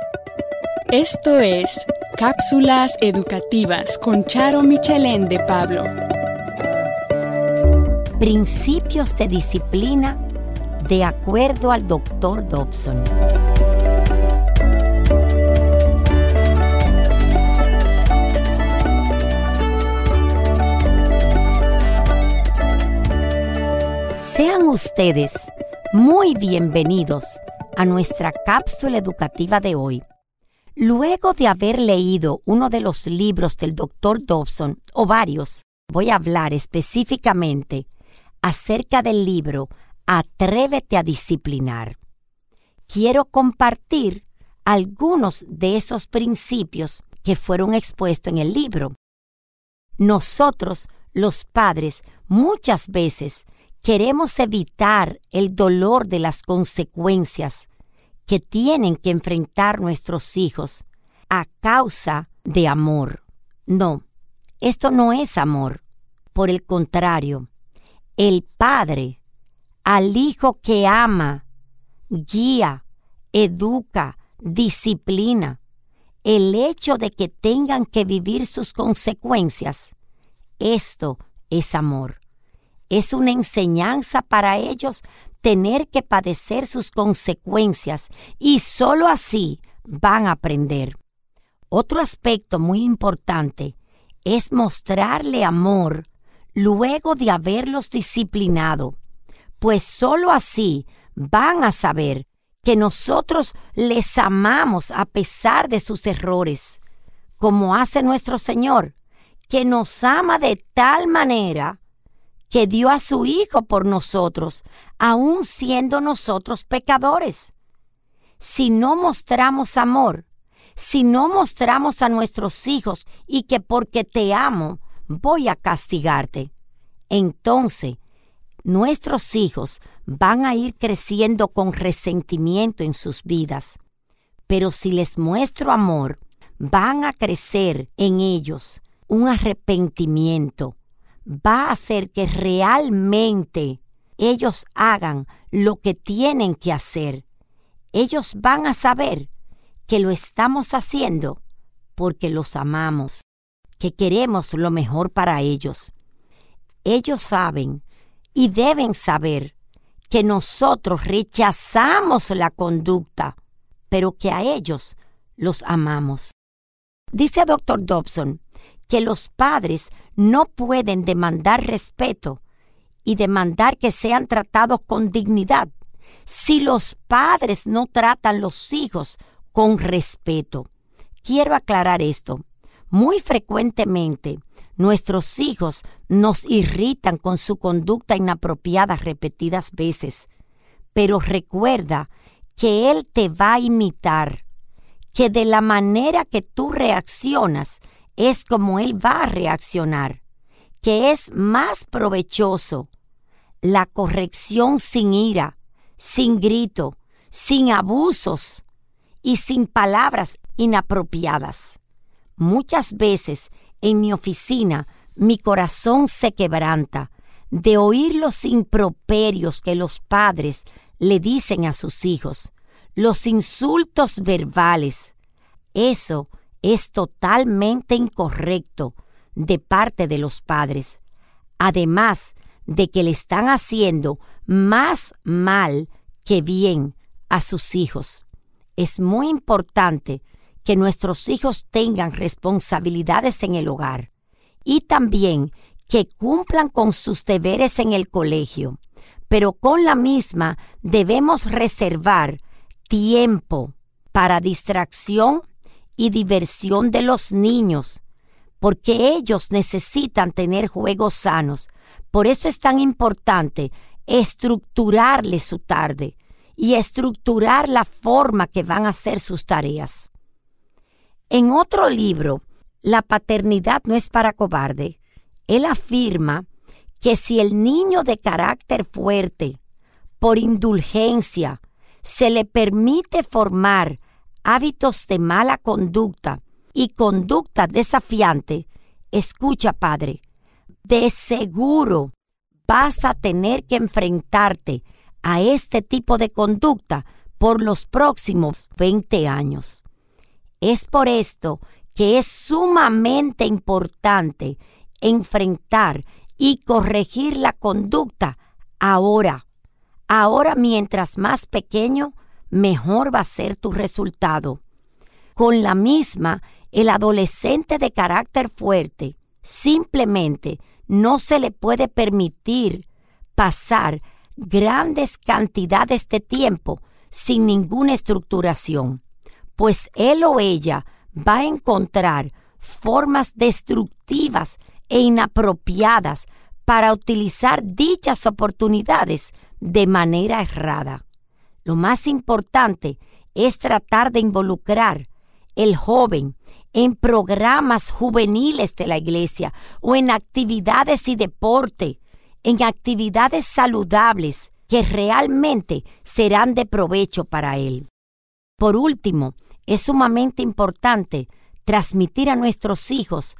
Esto es Cápsulas Educativas con Charo Michelén de Pablo. Principios de disciplina de acuerdo al Dr. Dobson. Sean ustedes muy bienvenidos a nuestra cápsula educativa de hoy. Luego de haber leído uno de los libros del Dr. Dobson, o varios, voy a hablar específicamente acerca del libro Atrévete a disciplinar. Quiero compartir algunos de esos principios que fueron expuestos en el libro. Nosotros, los padres, muchas veces queremos evitar el dolor de las consecuencias que tienen que enfrentar nuestros hijos a causa de amor. No, esto no es amor. Por el contrario, el padre al hijo que ama, guía, educa, disciplina, el hecho de que tengan que vivir sus consecuencias, esto es amor. Es una enseñanza para ellos tener que padecer sus consecuencias y solo así van a aprender. Otro aspecto muy importante es mostrarle amor luego de haberlos disciplinado, pues solo así van a saber que nosotros les amamos a pesar de sus errores, como hace nuestro Señor, que nos ama de tal manera que dio a su Hijo por nosotros, aun siendo nosotros pecadores. Si no mostramos amor, si no mostramos a nuestros hijos y que porque te amo voy a castigarte, entonces nuestros hijos van a ir creciendo con resentimiento en sus vidas. Pero si les muestro amor, van a crecer en ellos un arrepentimiento. Va a hacer que realmente ellos hagan lo que tienen que hacer. Ellos van a saber que lo estamos haciendo porque los amamos, que queremos lo mejor para ellos. Ellos saben y deben saber que nosotros rechazamos la conducta, pero que a ellos los amamos. Dice Dr. Dobson que los padres no pueden demandar respeto y demandar que sean tratados con dignidad si los padres no tratan los hijos con respeto. Quiero aclarar esto. Muy frecuentemente, nuestros hijos nos irritan con su conducta inapropiada repetidas veces, pero recuerda que Él te va a imitar, que de la manera que tú reaccionas es como Él va a reaccionar, que es más provechoso la corrección sin ira, sin grito, sin abusos y sin palabras inapropiadas. Muchas veces en mi oficina mi corazón se quebranta de oír los improperios que los padres le dicen a sus hijos, los insultos verbales. Eso es totalmente incorrecto de parte de los padres, además de que le están haciendo más mal que bien a sus hijos. Es muy importante que nuestros hijos tengan responsabilidades en el hogar y también que cumplan con sus deberes en el colegio, pero con la misma debemos reservar tiempo para distracción y diversión de los niños, porque ellos necesitan tener juegos sanos. Por eso es tan importante estructurarles su tarde y estructurar la forma que van a hacer sus tareas. En otro libro, La paternidad no es para cobarde, él afirma que si el niño de carácter fuerte, por indulgencia, se le permite formar hábitos de mala conducta y conducta desafiante, escucha, padre, de seguro vas a tener que enfrentarte a este tipo de conducta por los próximos 20 años. Es por esto que es sumamente importante enfrentar y corregir la conducta ahora. Ahora, mientras más pequeño, mejor va a ser tu resultado. Con la misma, el adolescente de carácter fuerte simplemente no se le puede permitir pasar grandes cantidades de tiempo sin ninguna estructuración, pues él o ella va a encontrar formas destructivas e inapropiadas para utilizar dichas oportunidades de manera errada. Lo más importante es tratar de involucrar el joven en programas juveniles de la iglesia o en actividades y deporte, en actividades saludables que realmente serán de provecho para él. Por último, es sumamente importante transmitir a nuestros hijos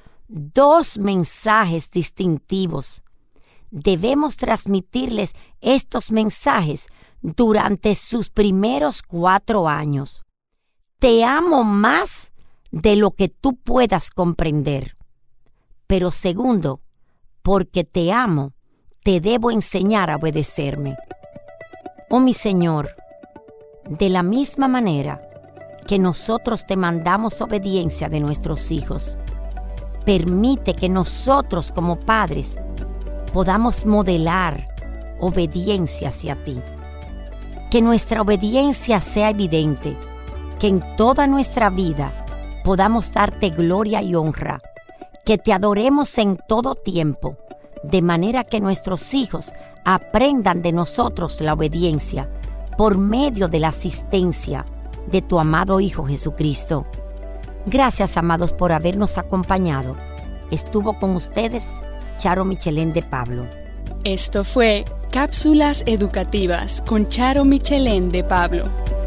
2 mensajes distintivos. Debemos transmitirles estos mensajes durante sus primeros 4 años. Te amo más de lo que tú puedas comprender. Pero segundo, porque te amo, te debo enseñar a obedecerme. Oh mi Señor, de la misma manera que nosotros demandamos obediencia de nuestros hijos, permite que nosotros como padres podamos modelar obediencia hacia ti. Que nuestra obediencia sea evidente, que en toda nuestra vida podamos darte gloria y honra, que te adoremos en todo tiempo, de manera que nuestros hijos aprendan de nosotros la obediencia por medio de la asistencia de tu amado Hijo Jesucristo. Gracias, amados, por habernos acompañado. Estuvo con ustedes Charo Michelén de Pablo. Esto fue Cápsulas Educativas con Charo Michelén de Pablo.